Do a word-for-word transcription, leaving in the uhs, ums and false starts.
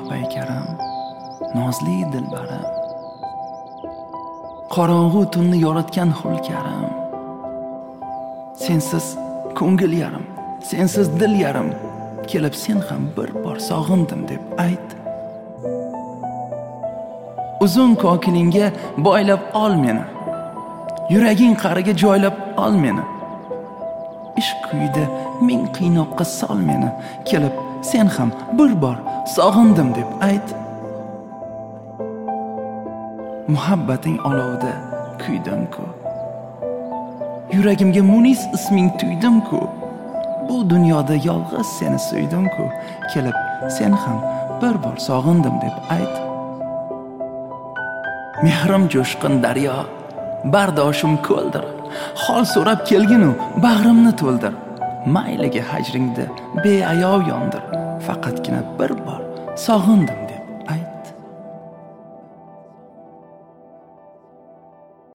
paykarim, nozli dilbarim, qorong'u tunni yoritgan hulkarim, sensiz ko'ngil yarim, sensiz dil yarim, kelib sen ham bir bor sog'indim deb ayt. Uzun kokiningga boylab ol meni, yuraging qariga joylab ol meni, ishq kuyida ming qiynoqqa sol meni, kelib sen ham bir bor sog'indim deb ayt. Muhabbating olovida kuydim-ku, yuragimga munis isming tuydim-ku, bu dunyoda yolg'iz seni suydim-ku, kelib sen ham bir bor sog'indim deb ayt. Mehrim jo'shqin daryo, bardoshim ko'ldir, hol so'rab kelginu bag'rimni to'ldir, mayliga hajringda beayov yondir, faqatgina bir bor sog'indim